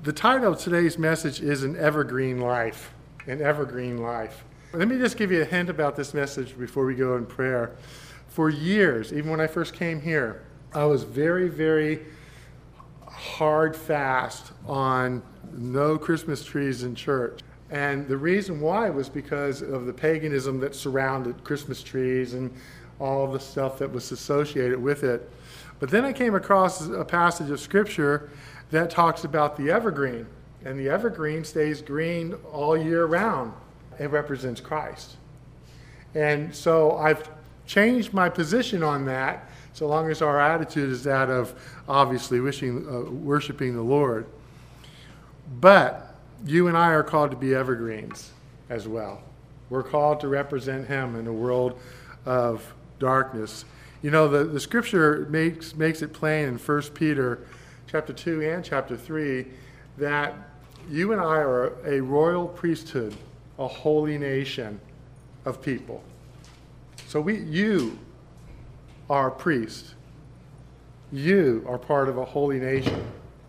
The title of today's message is An Evergreen Life. An Evergreen Life. Let me just give you a hint about this message before we go in prayer. For years, even when I first came here, I was very, very hard fast on no Christmas trees in church. And the reason why was because of the paganism that surrounded Christmas trees and all of the stuff that was associated with it. But then I came across a passage of Scripture that talks about the evergreen. And the evergreen stays green all year round. It represents Christ. And so I've changed my position on that, so long as our attitude is that of obviously worshiping the Lord. But you and I are called to be evergreens as well. We're called to represent Him in a world of darkness. You know, the Scripture makes it plain in 1 Peter chapter 2 and chapter 3 that you and I are a royal priesthood, a holy nation of people. So you are a priest. You are part of a holy nation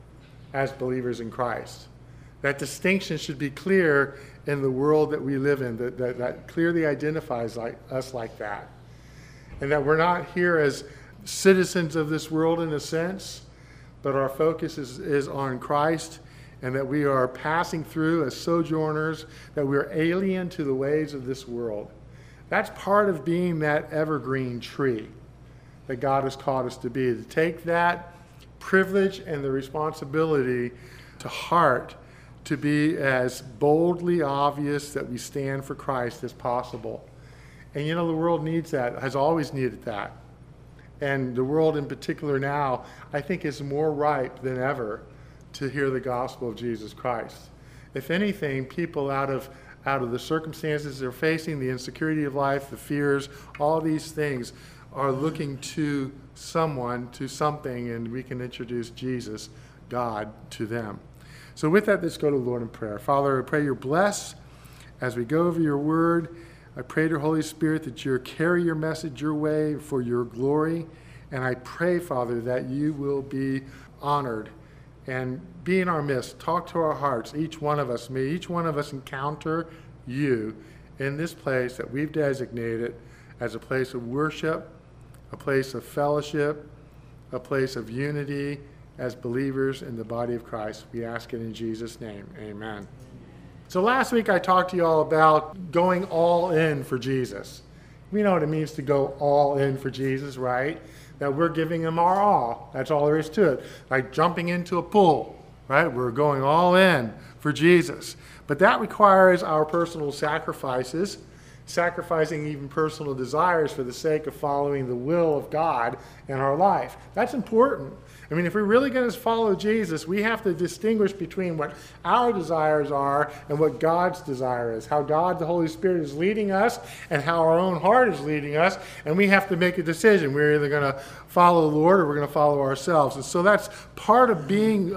as believers in Christ. That distinction should be clear in the world that we live in, that clearly identifies us like that. And that we're not here as citizens of this world in a sense, but our focus is on Christ, and that we are passing through as sojourners, that we're alien to the ways of this world. That's part of being that evergreen tree that God has called us to be, to take that privilege and the responsibility to heart, to be as boldly obvious that we stand for Christ as possible. And you know, the world needs that, has always needed that. And the world in particular now, I think, is more ripe than ever to hear the gospel of Jesus Christ. If anything, people out of the circumstances they're facing, the insecurity of life, the fears, all these things are looking to someone, to something, and we can introduce Jesus, God, to them. So with that, let's go to the Lord in prayer. Father, I pray you're blessed as we go over your word. I pray to Holy Spirit that you carry your message your way for your glory. And I pray, Father, that you will be honored and be in our midst. Talk to our hearts, each one of us. May each one of us encounter you in this place that we've designated as a place of worship, a place of fellowship, a place of unity as believers in the body of Christ. We ask it in Jesus' name. Amen. So last week I talked to you all about going all in for Jesus. We know what it means to go all in for Jesus, right? That we're giving him our all. That's all there is to it. Like jumping into a pool, right? We're going all in for Jesus. But that requires our personal sacrifices, sacrificing even personal desires for the sake of following the will of God in our life. That's important. I mean, if we're really going to follow Jesus, we have to distinguish between what our desires are and what God's desire is, how God, the Holy Spirit, is leading us and how our own heart is leading us, and we have to make a decision. We're either going to follow the Lord or we're going to follow ourselves. And so that's part of being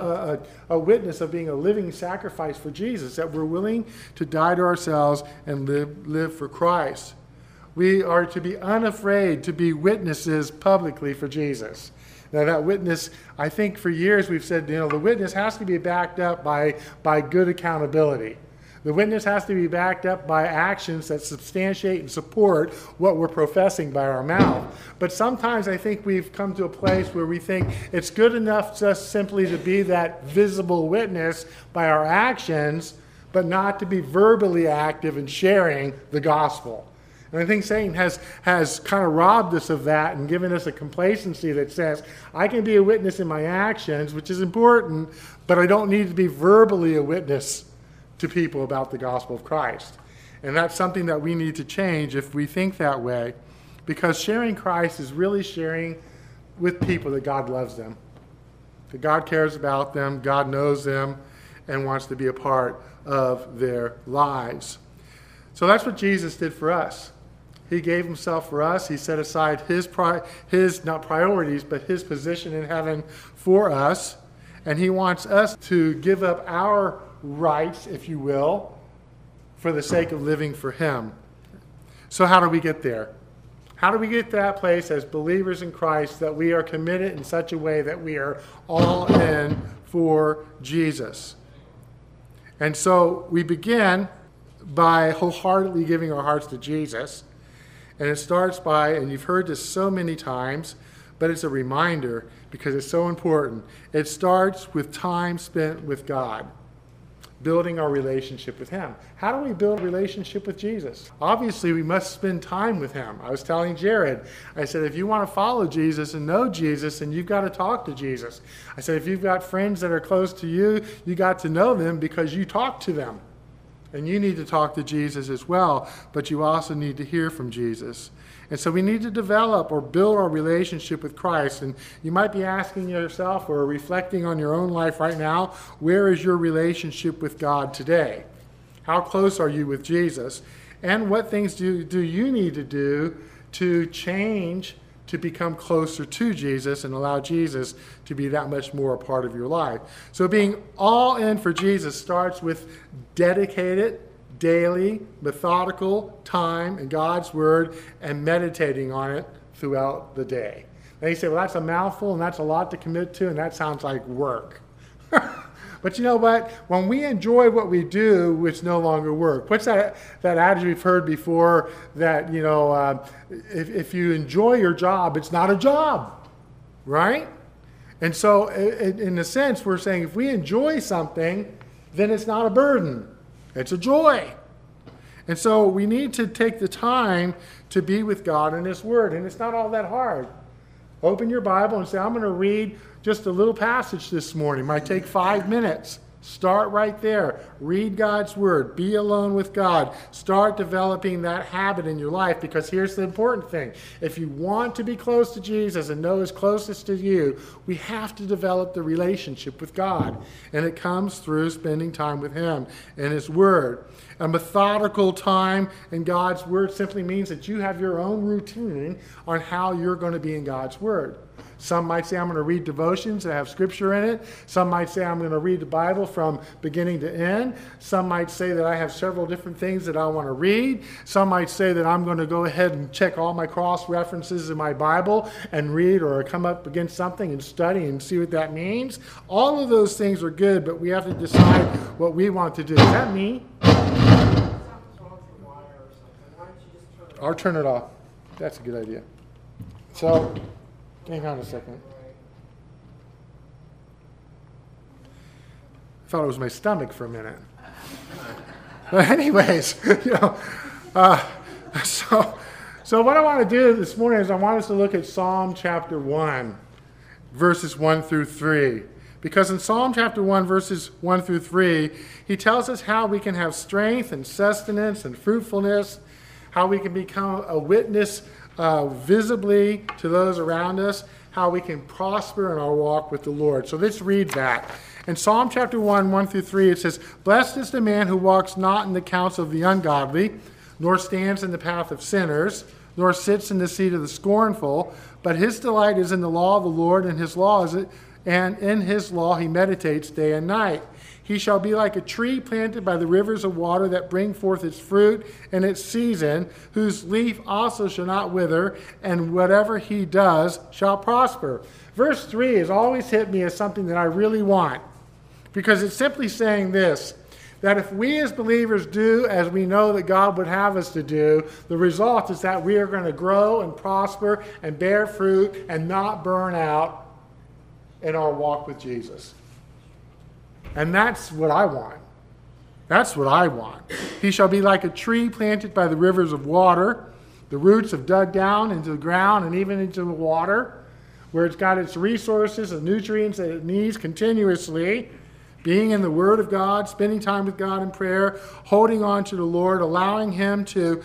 a witness, of being a living sacrifice for Jesus, that we're willing to die to ourselves and live for Christ. We are to be unafraid to be witnesses publicly for Jesus. Now that witness, I think for years we've said, the witness has to be backed up by good accountability. The witness has to be backed up by actions that substantiate and support what we're professing by our mouth. But sometimes I think we've come to a place where we think it's good enough just simply to be that visible witness by our actions, but not to be verbally active in sharing the gospel. And I think Satan has kind of robbed us of that and given us a complacency that says, I can be a witness in my actions, which is important, but I don't need to be verbally a witness to people about the gospel of Christ. And that's something that we need to change if we think that way, because sharing Christ is really sharing with people that God loves them, that God cares about them, God knows them, and wants to be a part of their lives. So that's what Jesus did for us. He gave himself for us. He set aside his not priorities, but his position in heaven for us. And he wants us to give up our rights, if you will, for the sake of living for him. So how do we get there? How do we get to that place as believers in Christ that we are committed in such a way that we are all in for Jesus? And so we begin by wholeheartedly giving our hearts to Jesus. And it starts by, and you've heard this so many times, but it's a reminder because it's so important. It starts with time spent with God, building our relationship with him. How do we build a relationship with Jesus? Obviously, we must spend time with him. I was telling Jared, I said, if you want to follow Jesus and know Jesus, then you've got to talk to Jesus. I said, if you've got friends that are close to you, you got to know them because you talk to them. And you need to talk to Jesus as well, but you also need to hear from Jesus. And so we need to develop or build our relationship with Christ. And you might be asking yourself or reflecting on your own life right now, where is your relationship with God today? How close are you with Jesus? And what things do you need to do to change to become closer to Jesus and allow Jesus to be that much more a part of your life? So being all in for Jesus starts with dedicated, daily, methodical time in God's Word and meditating on it throughout the day. Now you say, well, that's a mouthful and that's a lot to commit to, and that sounds like work. But you know what? When we enjoy what we do, it's no longer work. What's that adage we've heard before that, if you enjoy your job, it's not a job, right? And so in a sense, we're saying if we enjoy something, then it's not a burden. It's a joy. And so we need to take the time to be with God in his Word. And it's not all that hard. Open your Bible and say, I'm going to read just a little passage this morning. It might take 5 minutes. Start right there. Read God's Word. Be alone with God. Start developing that habit in your life, because here's the important thing. If you want to be close to Jesus and know His closest to you, we have to develop the relationship with God. And it comes through spending time with Him and His Word. A methodical time in God's Word simply means that you have your own routine on how you're going to be in God's Word. Some might say, I'm going to read devotions that have scripture in it. Some might say, I'm going to read the Bible from beginning to end. Some might say that I have several different things that I want to read. Some might say that I'm going to go ahead and check all my cross references in my Bible and read or come up against something and study and see what that means. All of those things are good, but we have to decide what we want to do. Is that me? Or turn it off. That's a good idea. So, hang on a second. I thought it was my stomach for a minute. But anyways, so what I want to do this morning is I want us to look at Psalm chapter 1, verses 1 through 3. Because in Psalm chapter 1, verses 1 through 3, he tells us how we can have strength and sustenance and fruitfulness, how we can become a witness visibly to those around us, how we can prosper in our walk with the Lord. So let's read that. In Psalm chapter 1, 1 through 3, it says, Blessed is the man who walks not in the counsel of the ungodly, nor stands in the path of sinners, nor sits in the seat of the scornful, but his delight is in the law of the Lord, and in his law he meditates day and night. He shall be like a tree planted by the rivers of water that bring forth its fruit in its season, whose leaf also shall not wither, and whatever he does shall prosper. Verse 3 has always hit me as something that I really want, because it's simply saying this, that if we as believers do as we know that God would have us to do, the result is that we are going to grow and prosper and bear fruit and not burn out in our walk with Jesus. And that's what I want. That's what I want. He shall be like a tree planted by the rivers of water. The roots have dug down into the ground and even into the water, where it's got its resources and nutrients that it needs continuously. Being in the Word of God, spending time with God in prayer, holding on to the Lord, allowing Him to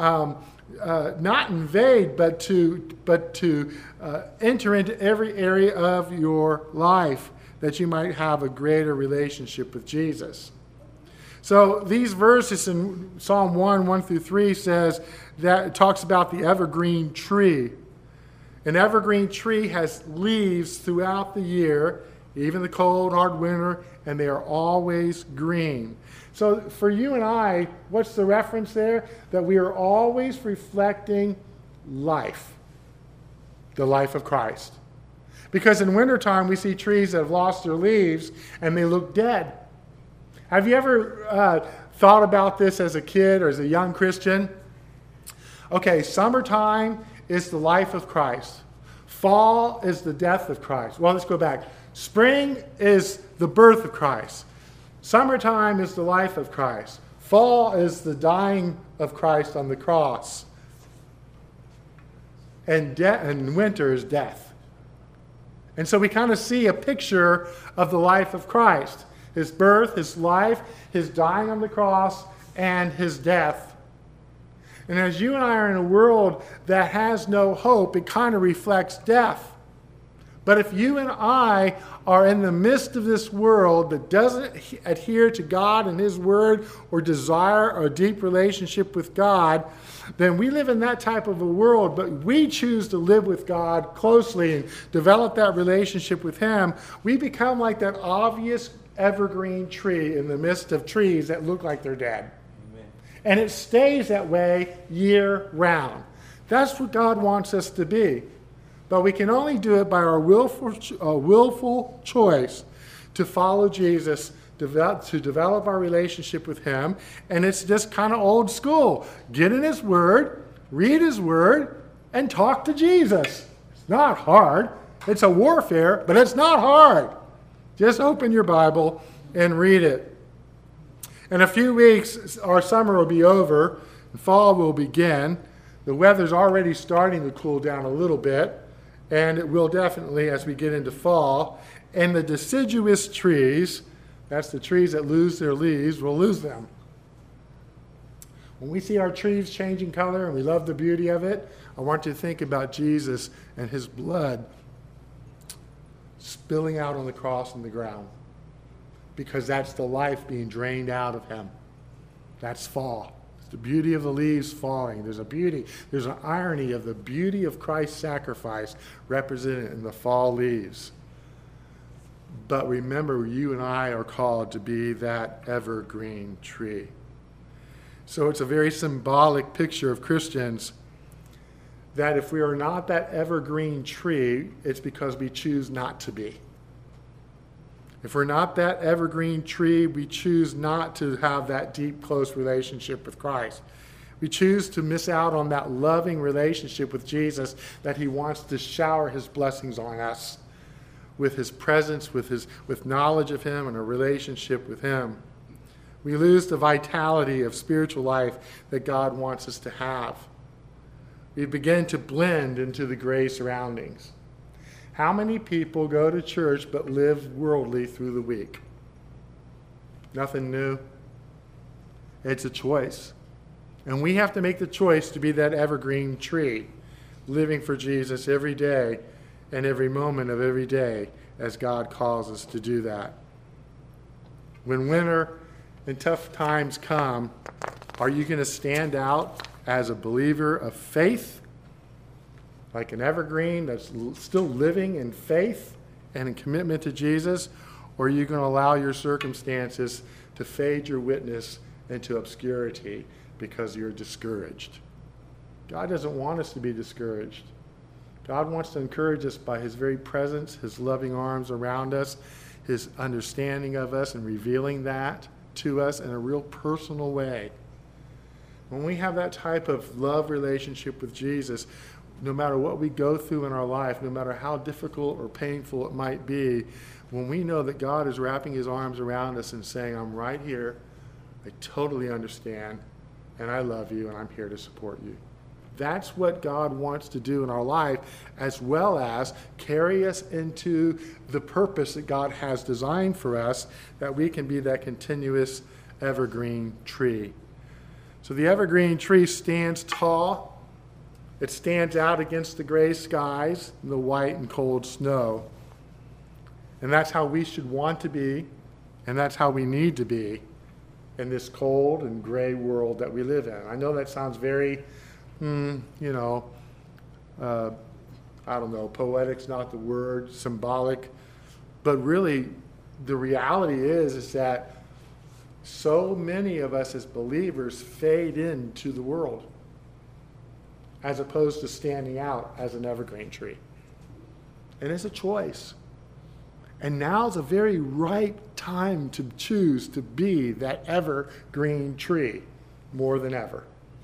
not invade, but to enter into every area of your life, that you might have a greater relationship with Jesus. So these verses in Psalm 1, 1 through 3 says that it talks about the evergreen tree. An evergreen tree has leaves throughout the year, even the cold, hard winter, and they are always green. So for you and I, what's the reference there? That we are always reflecting life, the life of Christ. Because in wintertime, we see trees that have lost their leaves and they look dead. Have you ever thought about this as a kid or as a young Christian? Okay, summertime is the life of Christ. Fall is the death of Christ. Well, let's go back. Spring is the birth of Christ. Summertime is the life of Christ. Fall is the dying of Christ on the cross. And winter is death. And so we kind of see a picture of the life of Christ. His birth, his life, his dying on the cross, and his death. And as you and I are in a world that has no hope, it kind of reflects death. But if you and I are in the midst of this world that doesn't adhere to God and his word or desire a deep relationship with God, then we live in that type of a world, but we choose to live with God closely and develop that relationship with him. We become like that obvious evergreen tree in the midst of trees that look like they're dead. Amen. And it stays that way year round. That's what God wants us to be. But we can only do it by our willful choice to follow Jesus, to develop our relationship with him. And it's just kind of old school. Get in his word, read his word, and talk to Jesus. It's not hard. It's a warfare, but it's not hard. Just open your Bible and read it. In a few weeks, our summer will be over, and fall will begin. The weather's already starting to cool down a little bit. And it will definitely as we get into fall. And the deciduous trees, that's the trees that lose their leaves, will lose them. When we see our trees changing color and we love the beauty of it, I want you to think about Jesus and his blood spilling out on the cross on the ground. Because that's the life being drained out of him. That's fall. The beauty of the leaves falling. There's an irony of the beauty of Christ's sacrifice represented in the fall leaves. But remember, you and I are called to be that evergreen tree. So it's a very symbolic picture of Christians that if we are not that evergreen tree, it's because we choose not to be. If we're not that evergreen tree, we choose not to have that deep, close relationship with Christ. We choose to miss out on that loving relationship with Jesus that he wants to shower his blessings on us with his presence, with knowledge of him and a relationship with him. We lose the vitality of spiritual life that God wants us to have. We begin to blend into the gray surroundings. How many people go to church but live worldly through the week? Nothing new. It's a choice. And we have to make the choice to be that evergreen tree, living for Jesus every day and every moment of every day as God calls us to do that. When winter and tough times come, are you going to stand out as a believer of faith? Like an evergreen that's still living in faith and in commitment to Jesus? Or are you going to allow your circumstances to fade your witness into obscurity because you're discouraged? God doesn't want us to be discouraged. God wants to encourage us by his very presence, his loving arms around us, his understanding of us and revealing that to us in a real personal way. When we have that type of love relationship with Jesus, no matter what we go through in our life, no matter how difficult or painful it might be, when we know that God is wrapping his arms around us and saying, I'm right here, I totally understand, and I love you, and I'm here to support you. That's what God wants to do in our life, as well as carry us into the purpose that God has designed for us, that we can be that continuous evergreen tree. So the evergreen tree stands tall. It stands out against the gray skies and the white and cold snow. And that's how we should want to be, and that's how we need to be in this cold and gray world that we live in. I know that sounds very, I don't know, poetic's not the word, symbolic, but really the reality is that so many of us as believers fade into the world, as opposed to standing out as an evergreen tree. And it's a choice. And now's a very right time to choose to be that evergreen tree more than ever.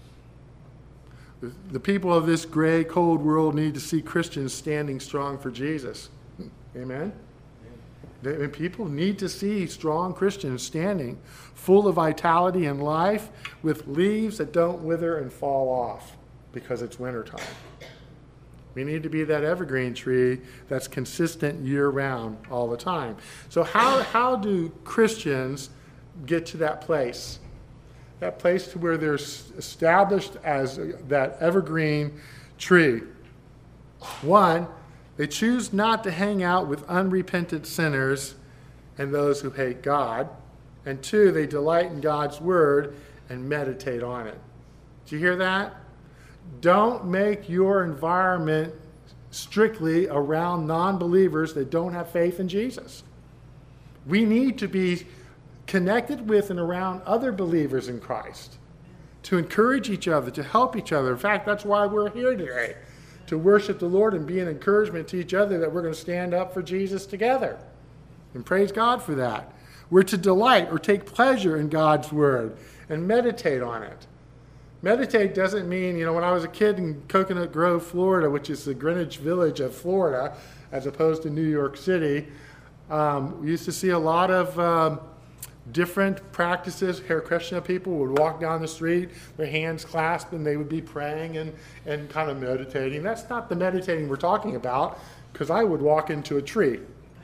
The people of this gray, cold world need to see Christians standing strong for Jesus. Amen? And people need to see strong Christians standing full of vitality and life with leaves that don't wither and fall off because it's wintertime. We need to be that evergreen tree that's consistent year-round all the time. So how do Christians get to that place? That place to where they're established as that evergreen tree. One, they choose not to hang out with unrepentant sinners and those who hate God. And two, they delight in God's word and meditate on it. Did you hear that? Don't make your environment strictly around non-believers that don't have faith in Jesus. We need to be connected with and around other believers in Christ to encourage each other, to help each other. In fact, that's why we're here today, to worship the Lord and be an encouragement to each other that we're going to stand up for Jesus together. And praise God for that. We're to delight or take pleasure in God's word and meditate on it. Meditate doesn't mean, when I was a kid in Coconut Grove, Florida, which is the Greenwich Village of Florida, as opposed to New York City, we used to see a lot of different practices. Hare Krishna people would walk down the street, their hands clasped, and they would be praying and kind of meditating. That's not the meditating we're talking about, because I would walk into a tree.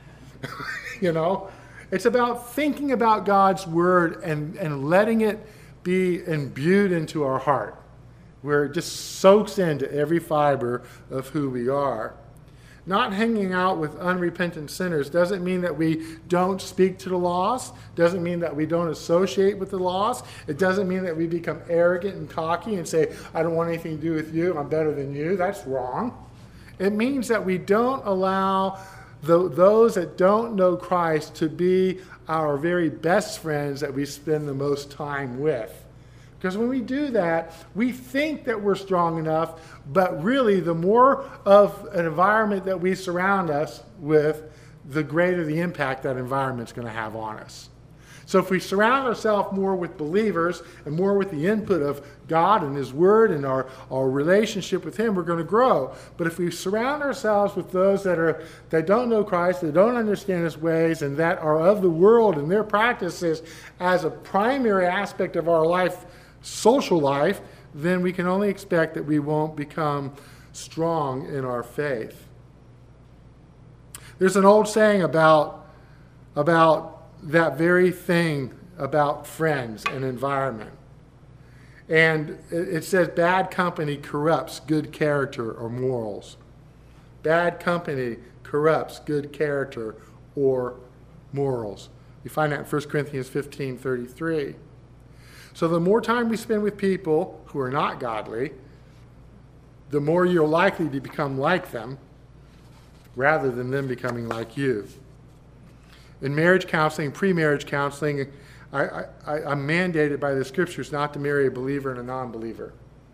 It's about thinking about God's word and letting it be imbued into our heart, where it just soaks into every fiber of who we are. Not hanging out with unrepentant sinners doesn't mean that we don't speak to the lost, doesn't mean that we don't associate with the lost. It doesn't mean that we become arrogant and cocky and say, I don't want anything to do with you, I'm better than you. That's wrong. It means that we don't allow those that don't know Christ to be our very best friends that we spend the most time with. Because when we do that, we think that we're strong enough, but really the more of an environment that we surround us with, the greater the impact that environment's going to have on us. So if we surround ourselves more with believers and more with the input of God and His Word and our relationship with Him, we're going to grow. But if we surround ourselves with those that don't know Christ, that don't understand His ways, and that are of the world and their practices as a primary aspect of our life, social life, then we can only expect that we won't become strong in our faith. There's an old saying about that very thing about friends and environment. And it says bad company corrupts good character or morals. Bad company corrupts good character or morals. You find that in 1 Corinthians 15:33. So the more time we spend with people who are not godly, the more you're likely to become like them rather than them becoming like you. In marriage counseling, pre-marriage counseling, I'm mandated by the Scriptures not to marry a believer and a non-believer.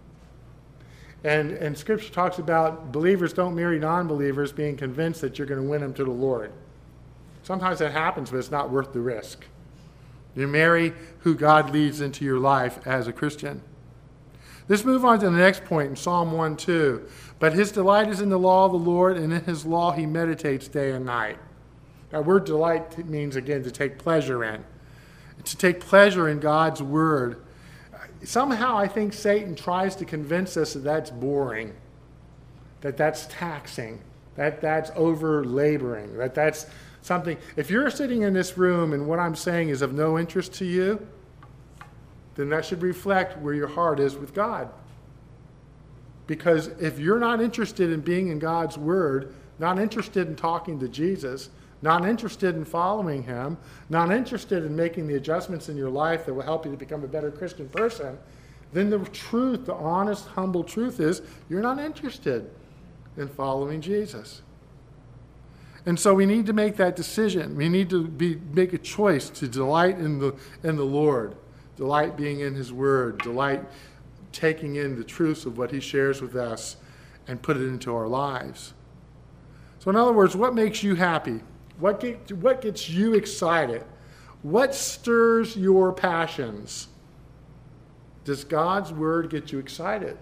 And Scripture talks about believers don't marry non-believers being convinced that you're going to win them to the Lord. Sometimes that happens, but it's not worth the risk. You marry who God leads into your life as a Christian. Let's move on to the next point in Psalm 1:2. But his delight is in the law of the Lord, and in his law he meditates day and night. That word delight means, again, to take pleasure in. To take pleasure in God's word. Somehow I think Satan tries to convince us that that's boring, that that's taxing, that that's over-laboring, that that's something. If you're sitting in this room and what I'm saying is of no interest to you, then that should reflect where your heart is with God. Because if you're not interested in being in God's word, not interested in talking to Jesus, not interested in following him, not interested in making the adjustments in your life that will help you to become a better Christian person, then the truth, the honest, humble truth is you're not interested in following Jesus. And so we need to make that decision. We need to make a choice to delight in the Lord, delight being in his word, delight taking in the truths of what he shares with us and put it into our lives. So in other words, what makes you happy? What gets you excited? What stirs your passions? Does God's word get you excited?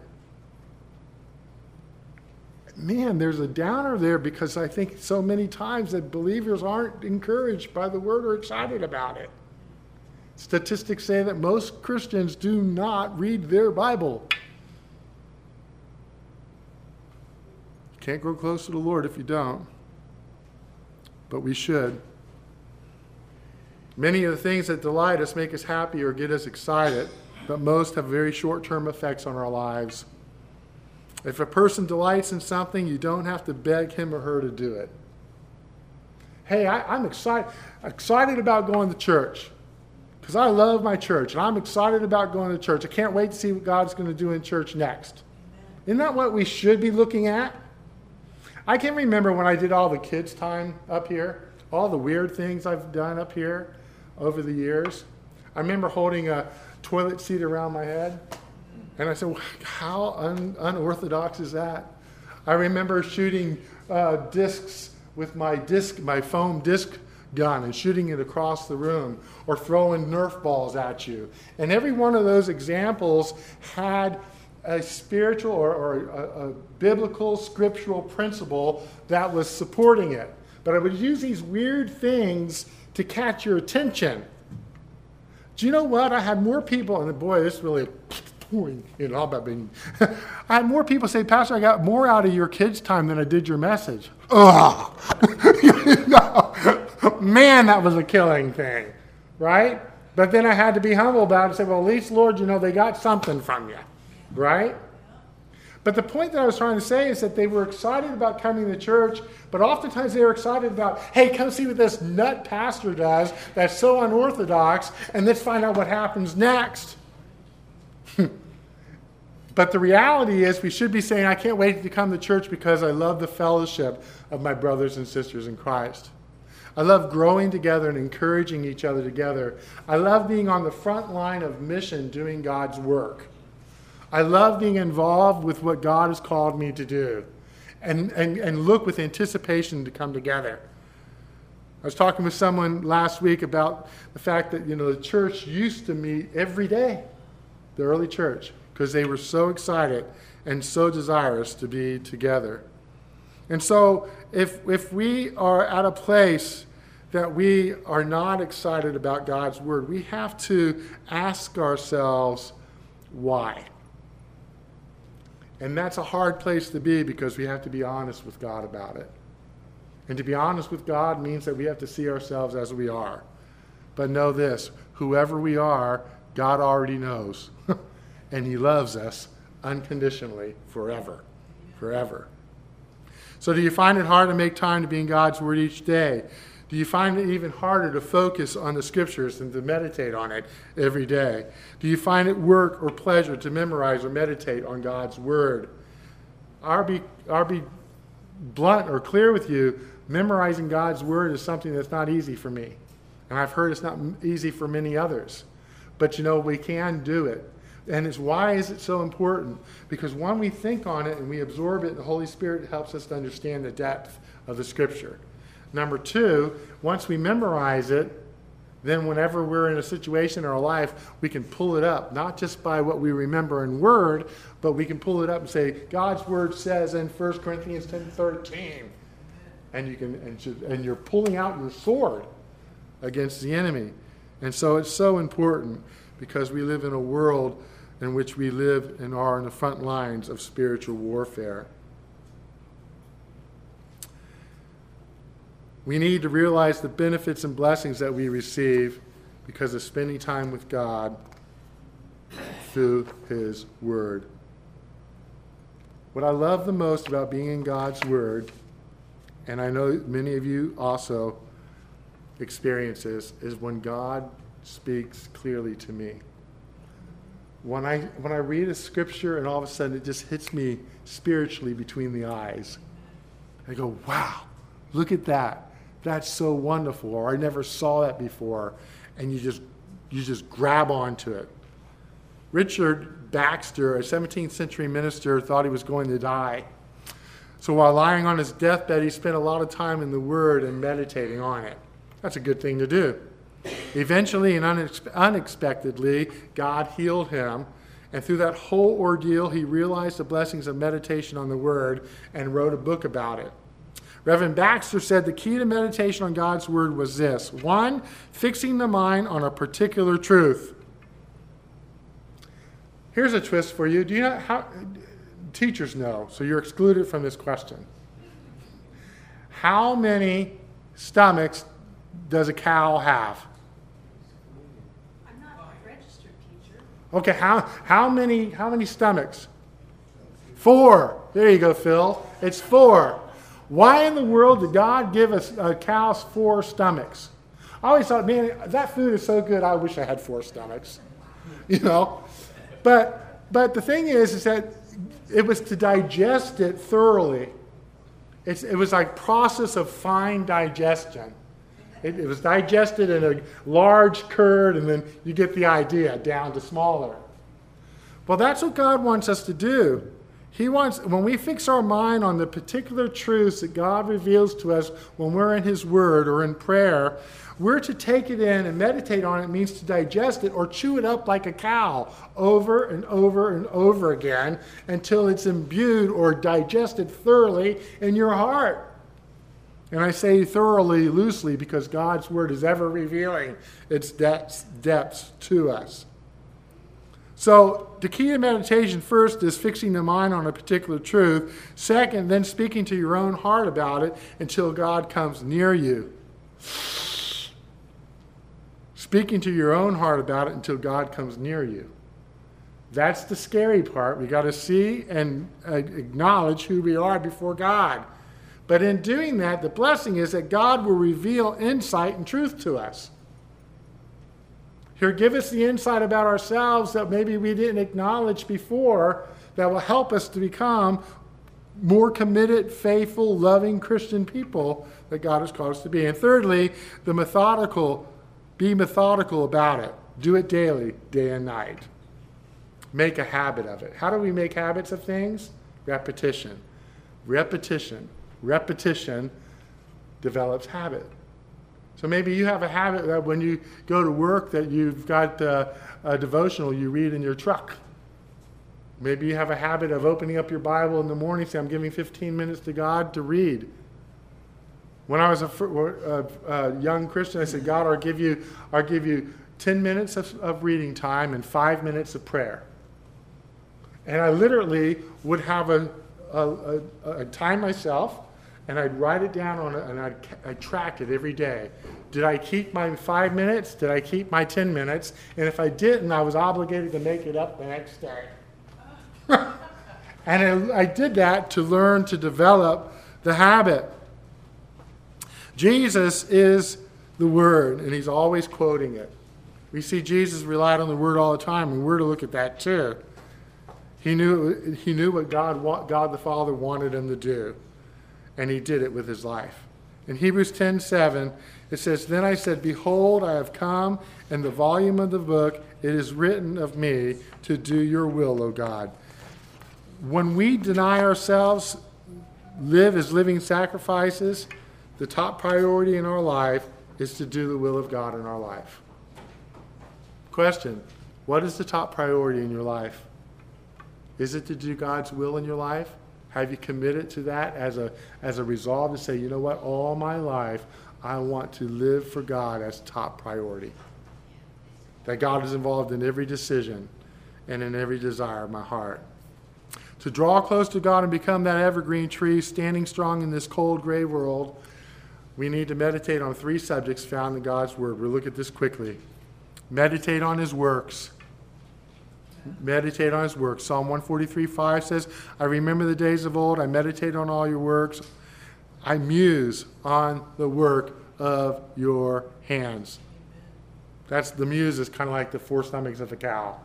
Man, there's a downer there because I think so many times that believers aren't encouraged by the word or excited about it. Statistics say that most Christians do not read their Bible. You can't grow close to the Lord if you don't, but we should. Many of the things that delight us, make us happy, or get us excited, but most have very short-term effects on our lives. If a person delights in something, you don't have to beg him or her to do it. Hey, I'm excited about going to church because I love my church, and I'm excited about going to church. I can't wait to see what God's going to do in church next. Isn't that what we should be looking at? I can remember when I did all the kids' time up here, all the weird things I've done up here over the years. I remember holding a toilet seat around my head. And I said, well, how unorthodox is that? I remember shooting discs with my foam disc gun and shooting it across the room, or throwing Nerf balls at you. And every one of those examples had a spiritual or a biblical scriptural principle that was supporting it. But I would use these weird things to catch your attention. Do you know what? I had more people, and boy, this really... I had more people say, Pastor, I got more out of your kids' time than I did your message. Ugh. Man, that was a killing thing, right? But then I had to be humble about it and say, well, at least, Lord, they got something from you, right? But the point that I was trying to say is that they were excited about coming to church, but oftentimes they were excited about, hey, come see what this nut pastor does that's so unorthodox, and let's find out what happens next. But the reality is we should be saying, I can't wait to come to church because I love the fellowship of my brothers and sisters in Christ. I love growing together and encouraging each other together. I love being on the front line of mission doing God's work. I love being involved with what God has called me to do and look with anticipation to come together. I was talking with someone last week about the fact that, the church used to meet every day, the early church, because they were so excited and so desirous to be together. And so if we are at a place that we are not excited about God's word, we have to ask ourselves why. And that's a hard place to be because we have to be honest with God about it. And to be honest with God means that we have to see ourselves as we are. But know this, whoever we are, God already knows. And he loves us unconditionally forever. Forever. So do you find it hard to make time to be in God's word each day? Do you find it even harder to focus on the scriptures and to meditate on it every day? Do you find it work or pleasure to memorize or meditate on God's word? I'll be blunt or clear with you. Memorizing God's word is something that's not easy for me. And I've heard it's not easy for many others. But we can do it. And why is it so important? Because one, we think on it and we absorb it, the Holy Spirit helps us to understand the depth of the scripture. Number two, once we memorize it, then whenever we're in a situation in our life, we can pull it up, not just by what we remember in word, but we can pull it up and say, God's word says in 1 Corinthians 10:13. And you're pulling out your sword against the enemy. And so it's so important because we live in a world in which we live and are in the front lines of spiritual warfare. We need to realize the benefits and blessings that we receive because of spending time with God through his word. What I love the most about being in God's word, and I know many of you also experience this, is when God speaks clearly to me. When I read a scripture and all of a sudden it just hits me spiritually between the eyes. I go, wow, look at that. That's so wonderful. Or I never saw that before. And you just grab onto it. Richard Baxter, a 17th century minister, thought he was going to die. So while lying on his deathbed, he spent a lot of time in the Word and meditating on it. That's a good thing to do. Eventually and unexpectedly, God healed him. And through that whole ordeal, he realized the blessings of meditation on the Word and wrote a book about it. Reverend Baxter said the key to meditation on God's Word was this. 1, fixing the mind on a particular truth. Here's a twist for you. Do you know how teachers know, so you're excluded from this question. How many stomachs does a cow have? I'm not a registered teacher. Okay, how many stomachs? 4. There you go, Phil. It's 4. Why in the world did God give us cows 4 stomachs? I always thought, man, that food is so good, I wish I had 4 stomachs. You know? But the thing is that it was to digest it thoroughly. It was like process of fine digestion. It was digested in a large curd, and then you get the idea, down to smaller. Well, that's what God wants us to do. He wants, when we fix our mind on the particular truths that God reveals to us when we're in His Word or in prayer, we're to take it in and meditate on it. It means to digest it or chew it up like a cow over and over and over again until it's imbued or digested thoroughly in your heart. And I say thoroughly, loosely, because God's Word is ever revealing its depths to us. So the key to meditation, first, is fixing the mind on a particular truth. Second, then speaking to your own heart about it until God comes near you. Speaking to your own heart about it until God comes near you. That's the scary part. We got to see and acknowledge who we are before God. But in doing that, the blessing is that God will reveal insight and truth to us. He'll give us the insight about ourselves that maybe we didn't acknowledge before that will help us to become more committed, faithful, loving Christian people that God has called us to be. And thirdly, be methodical about it. Do it daily, day and night. Make a habit of it. How do we make habits of things? Repetition. Repetition develops habit. So maybe you have a habit that when you go to work that you've got a devotional you read in your truck. Maybe you have a habit of opening up your Bible in the morning, say, I'm giving 15 minutes to God to read. When I was a young Christian, I said, God, I'll give you 10 minutes of reading time and 5 minutes of prayer. And I literally would have a time myself, and I'd write it down and I'd track it every day. Did I keep my 5 minutes? Did I keep my 10 minutes? And if I didn't, I was obligated to make it up the next day. And I did that to learn to develop the habit. Jesus is the Word, and He's always quoting it. We see Jesus relied on the Word all the time, and we're to look at that too. He knew what God the Father wanted Him to do, and He did it with His life. In Hebrews 10:7, it says, Then I said, Behold, I have come, in the volume of the book it is written of me to do your will, O God. When we deny ourselves, live as living sacrifices, the top priority in our life is to do the will of God in our life. Question, what is the top priority in your life? Is it to do God's will in your life? Have you committed to that as a resolve to say, you know what, all my life I want to live for God as top priority? That God is involved in every decision and in every desire of my heart. To draw close to God and become that evergreen tree standing strong in this cold, gray world, we need to meditate on 3 subjects found in God's Word. We'll look at this quickly. Meditate on His works. Meditate on His works. Psalm 143:5 says, I remember the days of old. I meditate on all your works. I muse on the work of your hands. That's the muse is kind of like the 4 stomachs of a cow.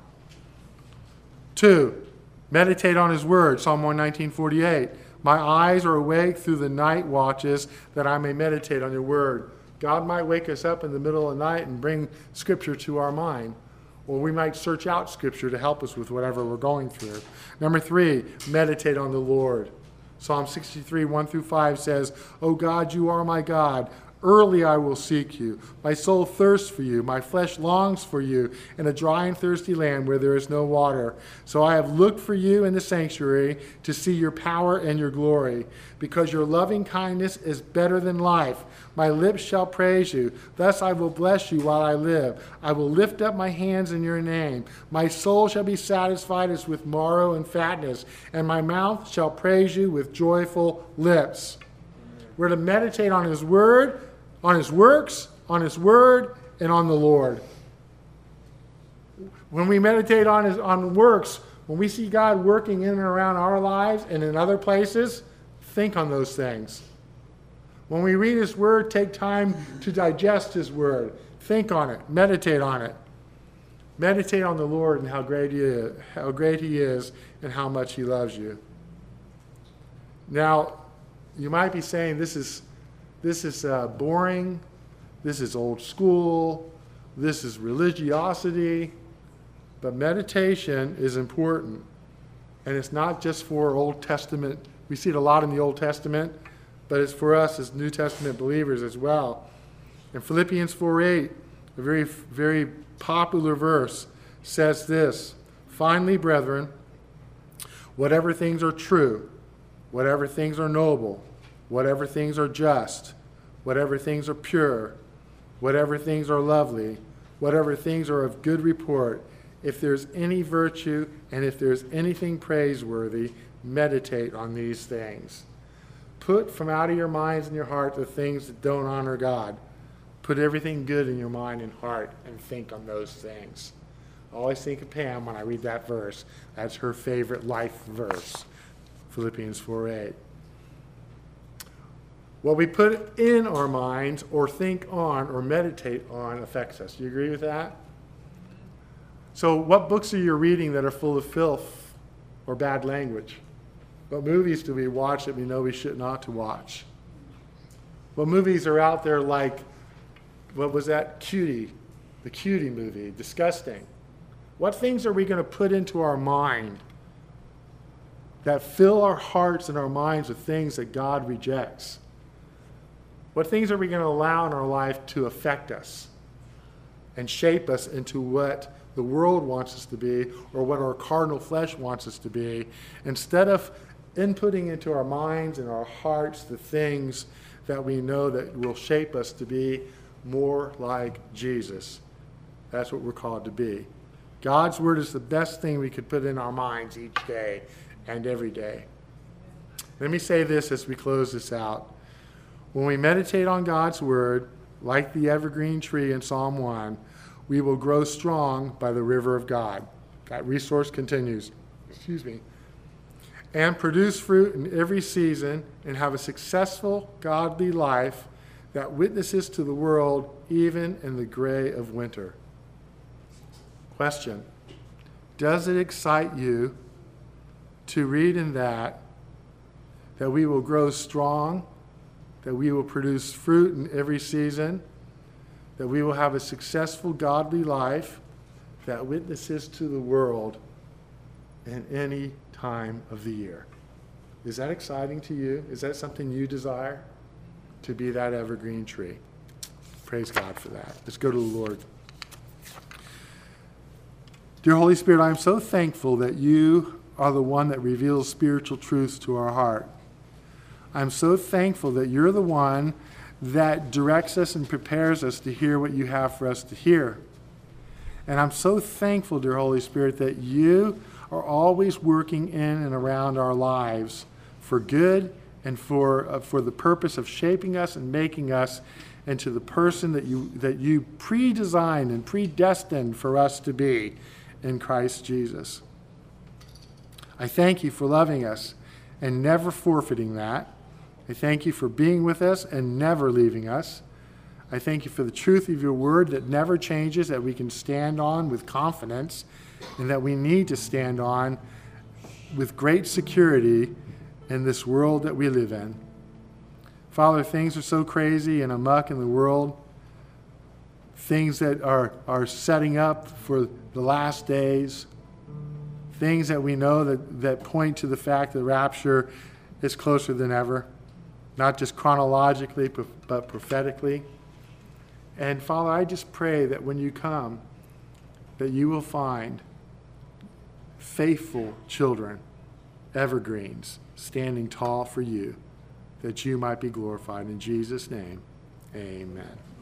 2, meditate on His word. Psalm 119:48. My eyes are awake through the night watches that I may meditate on your word. God might wake us up in the middle of the night and bring Scripture to our mind. Or we might search out Scripture to help us with whatever we're going through. Number 3, meditate on the Lord. Psalm 63, 1 through 5 says, O God, you are my God. Early I will seek you. My soul thirsts for you. My flesh longs for you in a dry and thirsty land where there is no water. So I have looked for you in the sanctuary to see your power and your glory. Because your loving kindness is better than life, my lips shall praise you. Thus I will bless you while I live. I will lift up my hands in your name. My soul shall be satisfied as with marrow and fatness, and my mouth shall praise you with joyful lips. We're to meditate on his word, on his works, on his word, and on the Lord. When we meditate on works, when we see God working in and around our lives and in other places, think on those things. When we read his word, take time to digest his word. Think on it. Meditate on it. Meditate on the Lord and how great he is and how much he loves you. Now, you might be saying this is boring, this is old school, this is religiosity, but meditation is important. And it's not just for Old Testament. We see it a lot in the Old Testament, but it's for us as New Testament believers as well. In Philippians 4:8, a very, very popular verse, says this, Finally, brethren, whatever things are true, whatever things are noble, whatever things are just, whatever things are pure, whatever things are lovely, whatever things are of good report, if there's any virtue and if there's anything praiseworthy, meditate on these things. Put from out of your minds and your heart the things that don't honor God. Put everything good in your mind and heart and think on those things. I always think of Pam when I read that verse. That's her favorite life verse, Philippians 4:8. What we put in our minds or think on or meditate on affects us. Do you agree with that? So what books are you reading that are full of filth or bad language? What movies do we watch that we know we should not to watch? What movies are out there like, what was that, Cutie? The Cutie movie, disgusting. What things are we going to put into our mind that fill our hearts and our minds with things that God rejects? What things are we going to allow in our life to affect us and shape us into what the world wants us to be or what our carnal flesh wants us to be, instead of inputting into our minds and our hearts the things that we know that will shape us to be more like Jesus? That's what we're called to be. God's word is the best thing we could put in our minds each day and every day. Let me say this as we close this out. When we meditate on God's word, like the evergreen tree in Psalm 1, we will grow strong by the river of God. That resource continues. And produce fruit in every season and have a successful, godly life that witnesses to the world even in the gray of winter. Question: does it excite you to read in that we will grow strong, that we will produce fruit in every season, that we will have a successful, godly life that witnesses to the world in any time of the year? Is that exciting to you? Is that something you desire? To be that evergreen tree. Praise God for that. Let's go to the Lord. Dear Holy Spirit, I am so thankful that you are the one that reveals spiritual truths to our heart. I'm so thankful that you're the one that directs us and prepares us to hear what you have for us to hear. And I'm so thankful, dear Holy Spirit, that you are always working in and around our lives for good and for the purpose of shaping us and making us into the person that you pre-designed and predestined for us to be in Christ Jesus. I thank you for loving us and never forfeiting that. I thank you for being with us and never leaving us. I thank you for the truth of your word that never changes, that we can stand on with confidence, and that we need to stand on with great security in this world that we live in. Father, things are so crazy and amuck in the world, things that are setting up for the last days, things that we know that point to the fact that rapture is closer than ever, not just chronologically, but prophetically. And Father, I just pray that when you come, that you will find faithful children, evergreens, standing tall for you, that you might be glorified. In Jesus' name, amen.